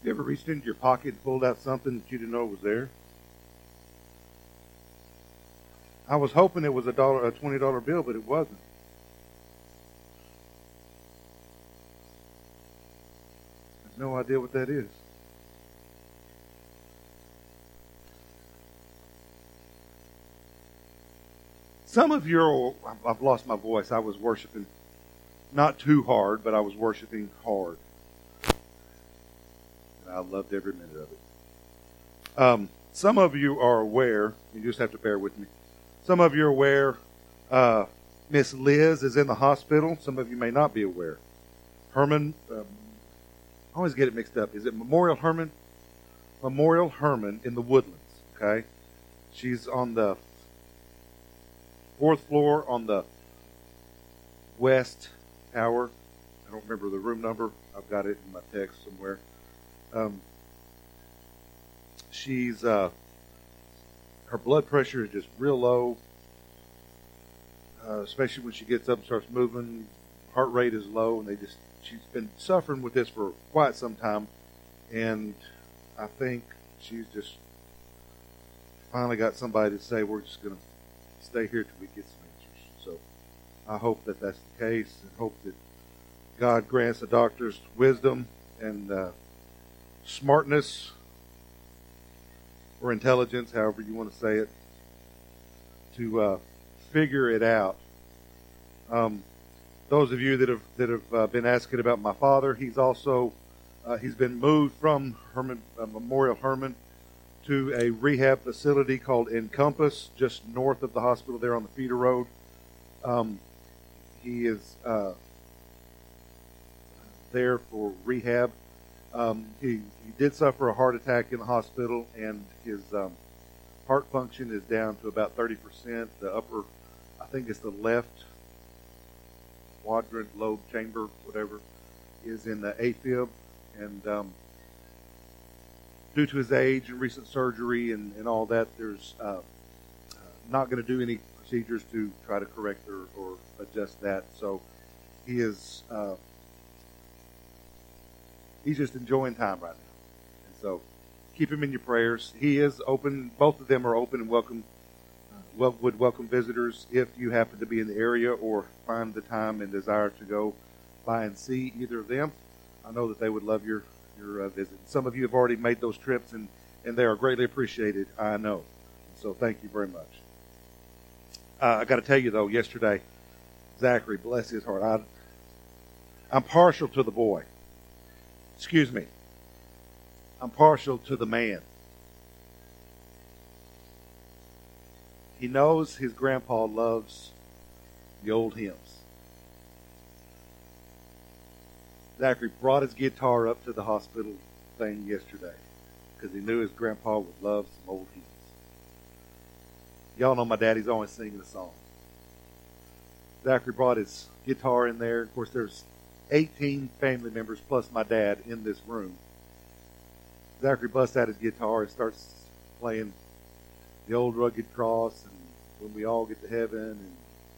You ever reached into your pocket and pulled out something that you didn't know was there? I was hoping it was a $20 bill, but it wasn't. I have no idea what that is. Some of you are, I've lost my voice. I was worshiping not too hard, but I was worshiping hard. And I loved every minute of it. Some of you are aware, you just have to bear with me. Some of you are aware Miss Liz is in the hospital. Some of you may not be aware. Herman, I always get it mixed up. Is it Memorial Herman? Memorial Herman in the Woodlands, okay? She's on the 4th floor on the west tower. I don't remember the room number. I've got it in my text somewhere. She's her blood pressure is just real low, especially when she gets up and starts moving. Heart rate is low, and she's been suffering with this for quite some time, and I think she's just finally got somebody to say, we're just going to stay here till we get some answers. So I hope that that's the case, and hope that God grants the doctors wisdom and smartness or intelligence, however you want to say it, to figure it out. Those of you that have been asking about my father, he's also he's been moved from Memorial Herman to a rehab facility called Encompass, just north of the hospital there on the feeder road. He is there for rehab. He did suffer a heart attack in the hospital, and his heart function is down to about 30%. The upper, I think it's the left quadrant lobe chamber, whatever, is in the AFib, and due to his age and recent surgery and all that, there's not going to do any procedures to try to correct or adjust that. So he is he's just enjoying time right now, and so keep him in your prayers. He is open; both of them are open and welcome. Would welcome visitors if you happen to be in the area or find the time and desire to go by and see either of them. I know that they would love your visit. Some of you have already made those trips, and they are greatly appreciated, I know. So thank you very much. I got to tell you, though, yesterday, Zachary, bless his heart, I'm partial to the boy. Excuse me. I'm partial to the man. He knows his grandpa loves the old hymns. Zachary brought his guitar up to the hospital thing yesterday because he knew his grandpa would love some old hymns. Y'all know my daddy's always singing a song. Zachary brought his guitar in there. Of course, there's 18 family members plus my dad in this room. Zachary busts out his guitar and starts playing the old rugged cross and when we all get to heaven and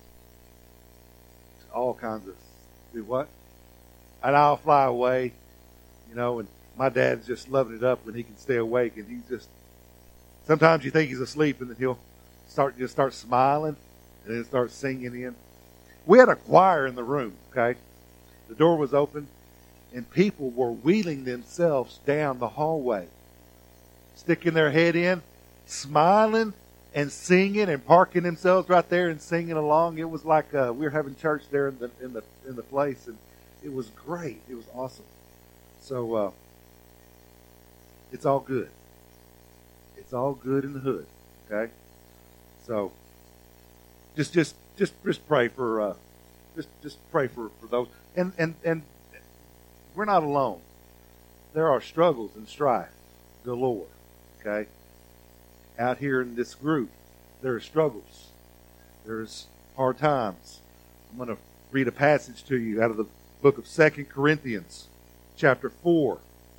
all kinds of, do what? And I'll fly away, and my dad's just loving it up when he can stay awake, and he's just, sometimes you think he's asleep and then he'll start smiling and then start singing in. We had a choir in the room, okay? The door was open and people were wheeling themselves down the hallway, sticking their head in, smiling and singing and parking themselves right there and singing along. It was like we were having church there in the place, and it was great. It was awesome. So it's all good. It's all good in the hood. Okay. So just pray for just pray for those, and we're not alone. There are struggles and strife galore. Okay. Out here in this group, there are struggles. There's hard times. I'm going to read a passage to you out of the book of 2 Corinthians, chapter 4.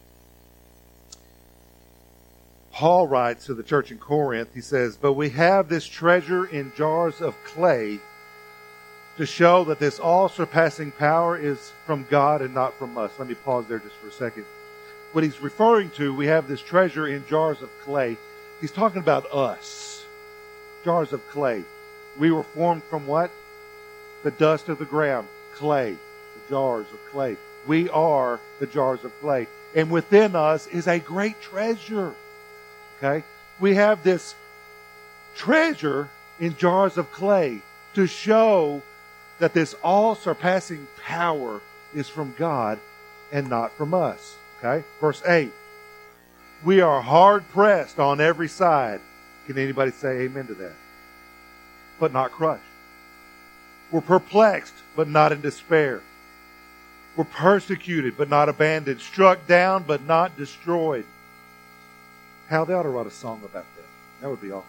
Paul writes to the church in Corinth, he says, "But we have this treasure in jars of clay to show that this all-surpassing power is from God and not from us." Let me pause there just for a second. what he's referring to, we have this treasure in jars of clay. He's talking about us. Jars of clay. We were formed from what? The dust of the ground. Clay. The jars of clay. We are the jars of clay. And within us is a great treasure. Okay? We have this treasure in jars of clay to show that this all-surpassing power is from God and not from us. Okay? Verse 8. We are hard-pressed on every side. Can anybody say amen to that? But not crushed. We're perplexed, but not in despair. We're persecuted, but not abandoned. Struck down, but not destroyed. Hal, they ought to write a song about that. That would be awesome.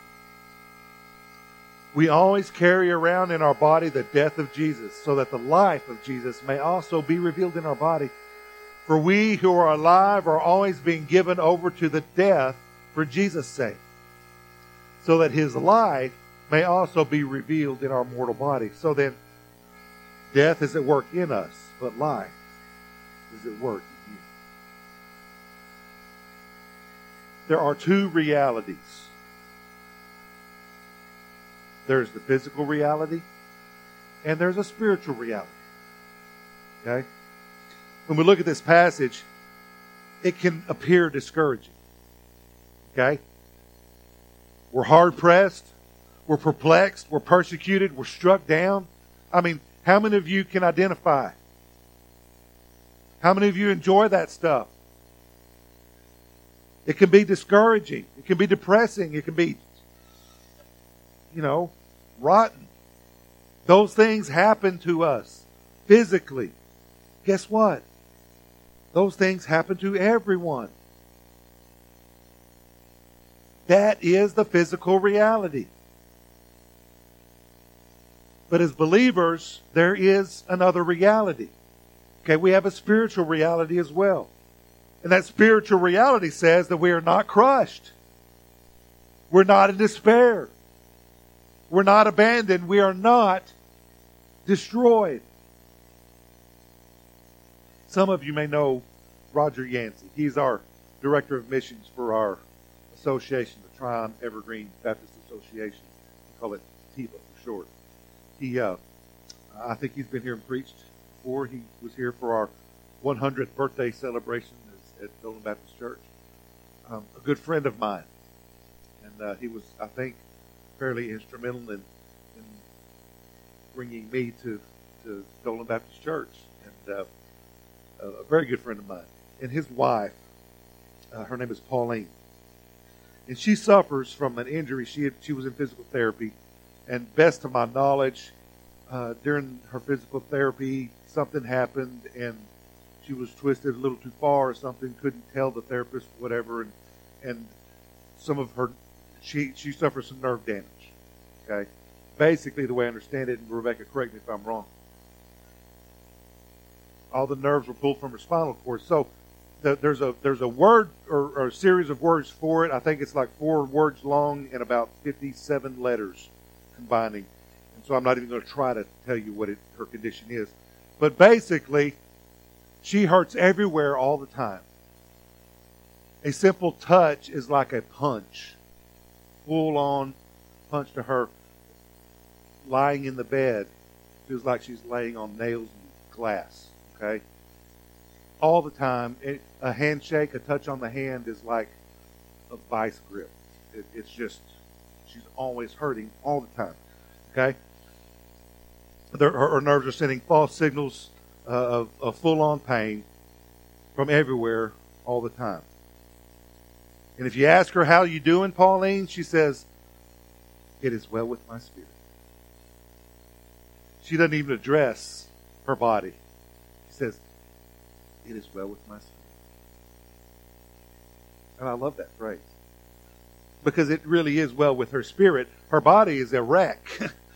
We always carry around in our body the death of Jesus, so that the life of Jesus may also be revealed in our body. For we who are alive are always being given over to the death for Jesus' sake, so that his life may also be revealed in our mortal body. So then, death is at work in us, but life is at work in you. There are two realities. There's the physical reality, and there's a spiritual reality. Okay? When we look at this passage, it can appear discouraging. Okay? We're hard-pressed. We're perplexed. We're persecuted. We're struck down. I mean, how many of you can identify? How many of you enjoy that stuff? It can be discouraging. It can be depressing. It can be, rotten. Those things happen to us physically. Guess what? Those things happen to everyone. That is the physical reality. But as believers, there is another reality. Okay, we have a spiritual reality as well. And that spiritual reality says that we are not crushed. We're not in despair. We're not abandoned. We are not destroyed. Some of you may know Roger Yancey. He's our director of missions for our association, the Tryon Evergreen Baptist Association. We call it TIBA for short. I think he's been here and preached before. He was here for our 100th birthday celebration at Dolan Baptist Church. A good friend of mine. And he was, I think, fairly instrumental in bringing me to Dolan Baptist Church. And a very good friend of mine. And his wife, her name is Pauline. And she suffers from an injury. She was in physical therapy. And best to my knowledge, during her physical therapy, something happened and she was twisted a little too far or something, couldn't tell the therapist, whatever, and some of her, she suffered some nerve damage. Okay? Basically, the way I understand it, and Rebecca, correct me if I'm wrong, all the nerves were pulled from her spinal cord. So there's a word or a series of words for it. I think it's like 4 words long and about 57 letters combining. And so I'm not even going to try to tell you what her condition is. But basically, she hurts everywhere all the time. A simple touch is like a punch. Full-on punch to her. Lying in the bed feels like she's laying on nails and glass. Okay? All the time. A handshake, a touch on the hand is like a vice grip. It's just, she's always hurting all the time. Okay? Her nerves are sending false signals of full-on pain from everywhere all the time. And if you ask her, how you doing, Pauline? She says, it is well with my spirit. She doesn't even address her body. She says, it is well with my spirit. And I love that phrase. Because it really is well with her spirit. Her body is a wreck.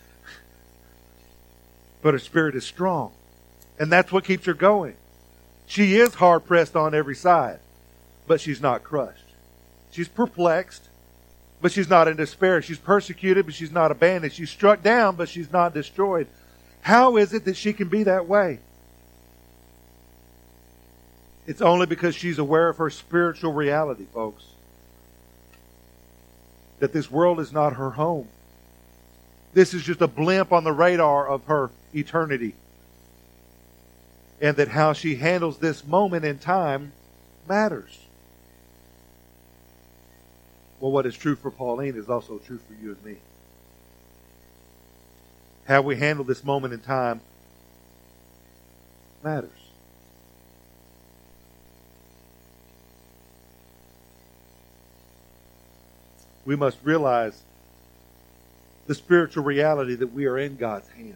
But her spirit is strong. And that's what keeps her going. She is hard pressed on every side. But she's not crushed. She's perplexed. But she's not in despair. She's persecuted, but she's not abandoned. She's struck down, but she's not destroyed. How is it that she can be that way? It's only because she's aware of her spiritual reality, folks, that this world is not her home. This is just a blimp on the radar of her eternity. And that how she handles this moment in time matters. Well, what is true for Pauline is also true for you and me. How we handle this moment in time matters. We must realize the spiritual reality that we are in God's hand.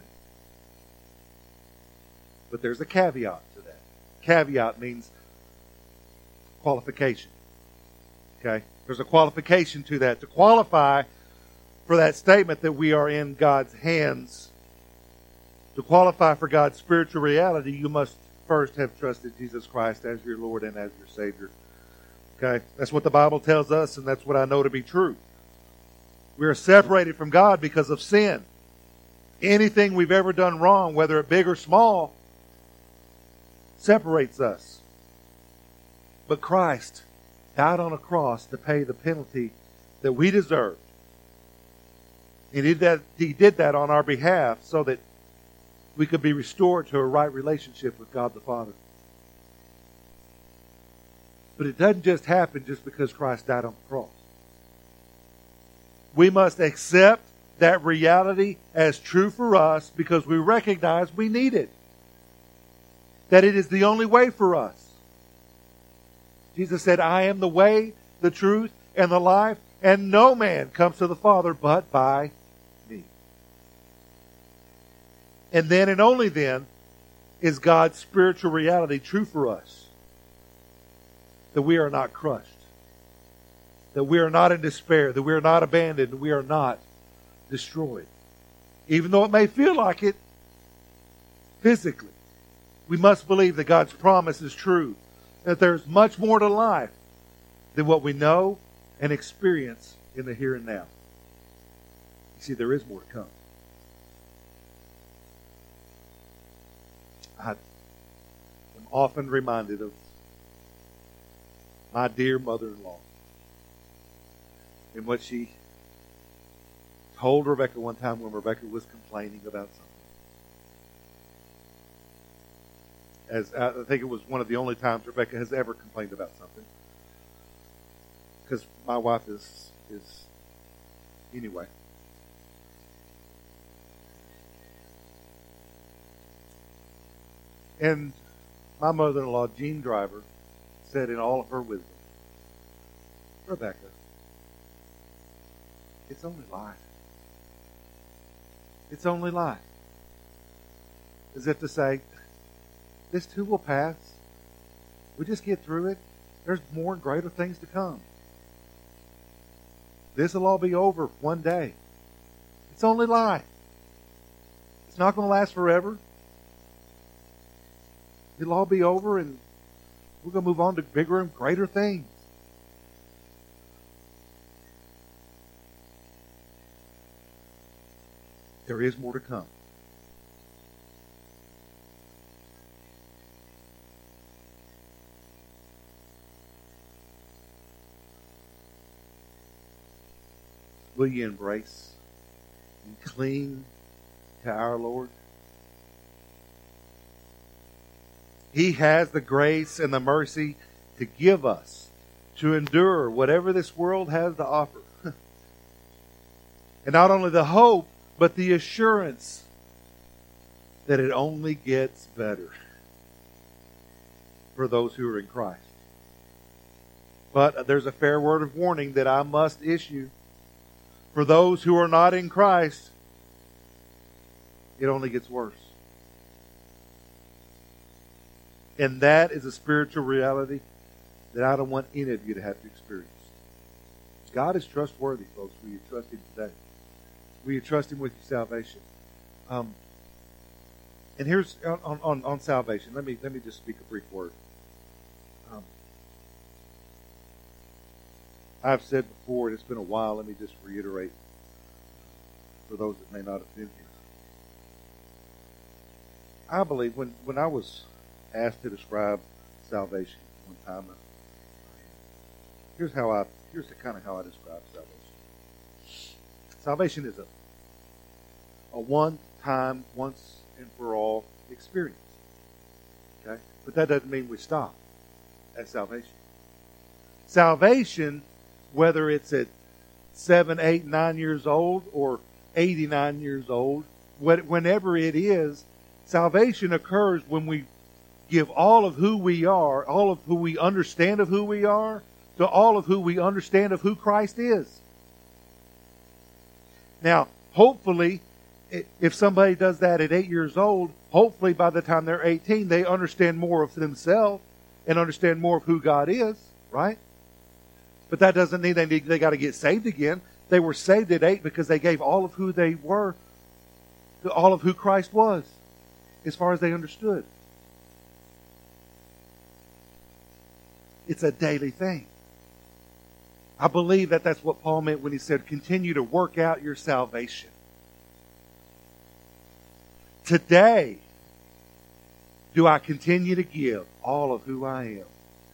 But there's a caveat to that. Caveat means qualification. Okay? There's a qualification to that. To qualify for that statement that we are in God's hands, to qualify for God's spiritual reality, you must first have trusted Jesus Christ as your Lord and as your Savior. Okay? That's what the Bible tells us, and that's what I know to be true. We are separated from God because of sin. Anything we've ever done wrong, whether it big or small, separates us. But Christ died on a cross to pay the penalty that we deserved. He did that on our behalf so that we could be restored to a right relationship with God the Father. But it doesn't just happen just because Christ died on the cross. We must accept that reality as true for us because we recognize we need it. That it is the only way for us. Jesus said, I am the way, the truth, and the life, and no man comes to the Father but by me. And then and only then is God's spiritual reality true for us. That we are not crushed. That we are not in despair. That we are not abandoned. We are not destroyed. Even though it may feel like it physically. We must believe that God's promise is true. That there's much more to life than what we know and experience in the here and now. You see, there is more to come. I am often reminded of my dear mother-in-law and what she told Rebecca one time when Rebecca was complaining about something. As I think it was one of the only times Rebecca has ever complained about something. Because my wife is anyway. And my mother-in-law, Jean Driver, said in all of her wisdom, Rebecca, it's only life. It's only life. As if to say, this too will pass. We just get through it. There's more and greater things to come. This will all be over one day. It's only life. It's not going to last forever. It'll all be over and we're going to move on to bigger and greater things. There is more to come. Will you embrace and cling to our Lord? He has the grace and the mercy to give us, to endure whatever this world has to offer. And not only the hope, but the assurance that it only gets better for those who are in Christ. But there's a fair word of warning that I must issue. For those who are not in Christ, it only gets worse. And that is a spiritual reality that I don't want any of you to have to experience. God is trustworthy, folks. Will you trust Him today? Will you trust Him with your salvation? And here's on salvation. Let me just speak a brief word. I've said before, and it's been a while. Let me just reiterate for those that may not have been here. I believe when I was asked to describe salvation, one time. Here's kind of how I describe salvation. Salvation is a one-time, once and for all experience. Okay? But that doesn't mean we stop at salvation. Salvation, whether it's at 7, 8, 9 years old or 89 years old, whenever it is, salvation occurs when we give all of who we are, all of who we understand of who we are, to all of who we understand of who Christ is. Now, hopefully, if somebody does that at 8 years old, hopefully by the time they're 18, they understand more of themselves and understand more of who God is, right? But that doesn't mean they got to get saved again. They were saved at 8 because they gave all of who they were to all of who Christ was, as far as they understood. It's a daily thing. I believe that that's what Paul meant when he said, continue to work out your salvation. Today, do I continue to give all of who I am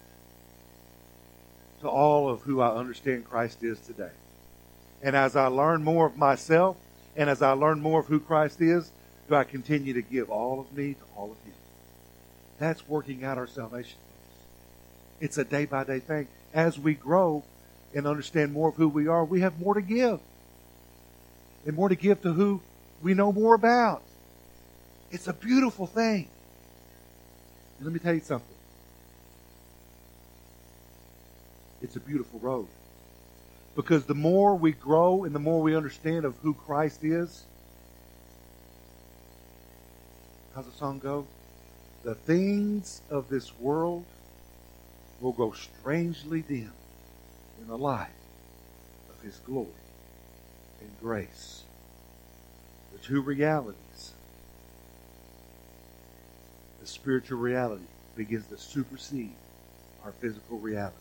to all of who I understand Christ is today? And as I learn more of myself, and as I learn more of who Christ is, do I continue to give all of me to all of Him? That's working out our salvation. It's a day-by-day thing. As we grow and understand more of who we are, we have more to give. And more to give to who we know more about. It's a beautiful thing. And let me tell you something. It's a beautiful road. Because the more we grow and the more we understand of who Christ is, how's the song go? The things of this world will grow strangely dim in the light of His glory and grace. The two realities, the spiritual reality begins to supersede our physical reality.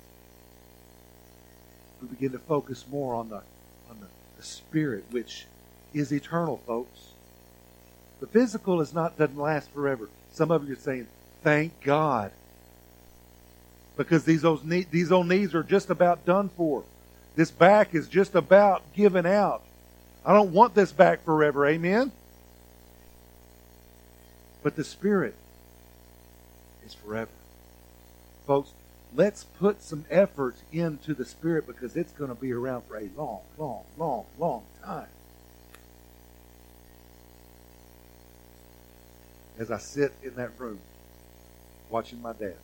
We begin to focus more on the spirit, which is eternal, folks. The physical doesn't last forever. Some of you are saying, thank God. Because these old knees are just about done for. This back is just about given out. I don't want this back forever. Amen? But the Spirit is forever. Folks, let's put some effort into the Spirit because it's going to be around for a long, long, long, long time. As I sit in that room watching my dad,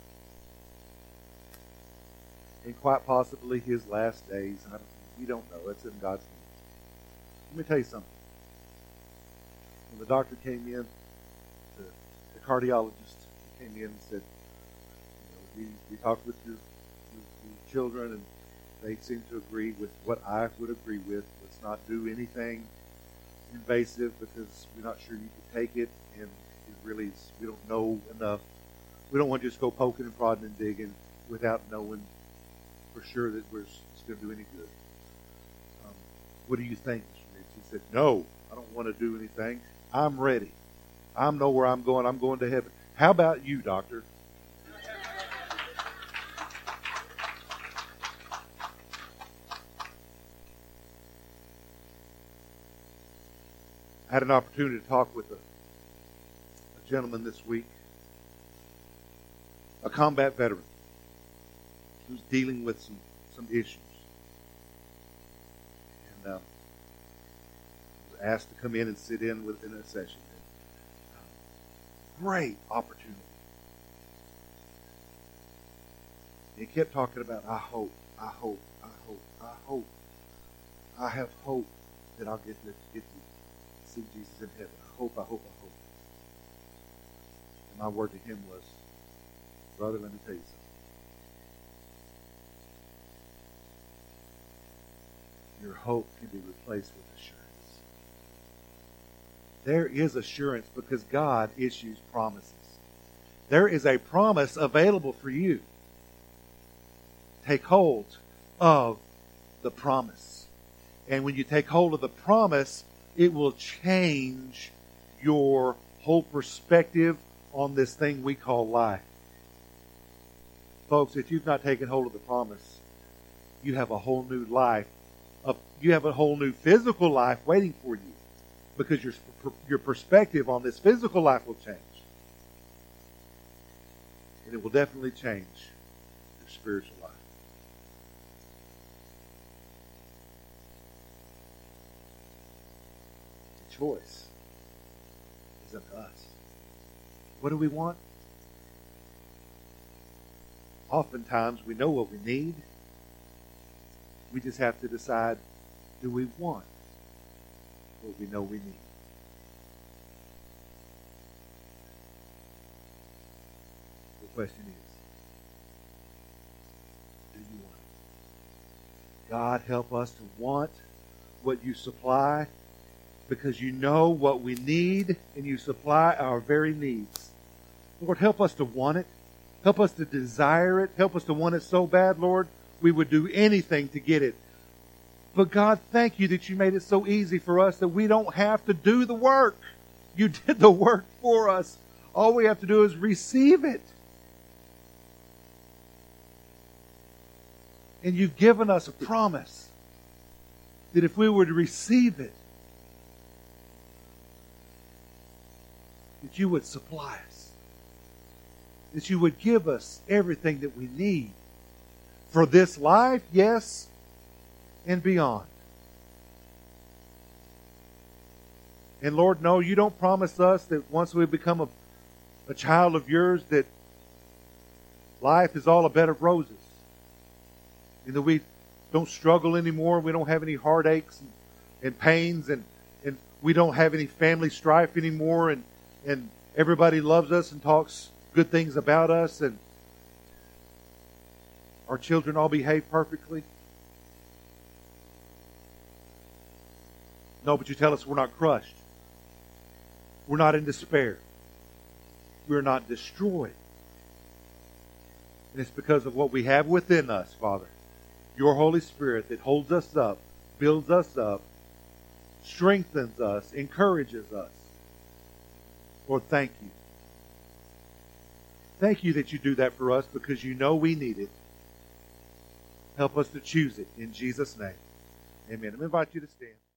and quite possibly his last days. We don't know. It's in God's hands. Let me tell you something. When the doctor came in, the cardiologist came in and said, we talked with your children, and they seem to agree with what I would agree with. Let's not do anything invasive because we're not sure you can take it, and it really is, we don't know enough. We don't want to just go poking and prodding and digging without knowing for sure that it's going to do any good. What do you think, Mr. Riggs? He said, no, I don't want to do anything. I'm ready. I know where I'm going. I'm going to heaven. How about you, doctor? I had an opportunity to talk with a gentleman this week, a combat veteran who's dealing with some issues. And was asked to come in and sit in within a session. Great opportunity. He kept talking about, I hope, I have hope that I'll get to see Jesus in heaven. I hope. And my word to him was, brother, let me tell you something. Your hope can be replaced with assurance. There is assurance because God issues promises. There is a promise available for you. Take hold of the promise. And when you take hold of the promise, it will change your whole perspective on this thing we call life. Folks, if you've not taken hold of the promise, you have a whole new life. You have a whole new physical life waiting for you, because your perspective on this physical life will change. And it will definitely change your spiritual life. The choice is up to us. What do we want? Oftentimes we know what we need. We just have to decide, do we want what we know we need? The question is, do you want it? God, help us to want what you supply, because you know what we need and you supply our very needs. Lord, help us to want it. Help us to desire it. Help us to want it so bad, Lord, we would do anything to get it. But God, thank you that you made it so easy for us that we don't have to do the work. You did the work for us. All we have to do is receive it. And you've given us a promise that if we were to receive it, that you would supply us. That you would give us everything that we need for this life, yes, and beyond. And Lord, no, you don't promise us that once we become a child of yours that life is all a bed of roses. And that we don't struggle anymore. We don't have any heartaches and pains, and we don't have any family strife anymore, and everybody loves us and talks good things about us, and our children all behave perfectly. No, but you tell us we're not crushed. We're not in despair. We're not destroyed. And it's because of what we have within us, Father. Your Holy Spirit that holds us up, builds us up, strengthens us, encourages us. Lord, thank you. Thank you that you do that for us, because you know we need it. Help us to choose it in Jesus' name. Amen. I invite you to stand.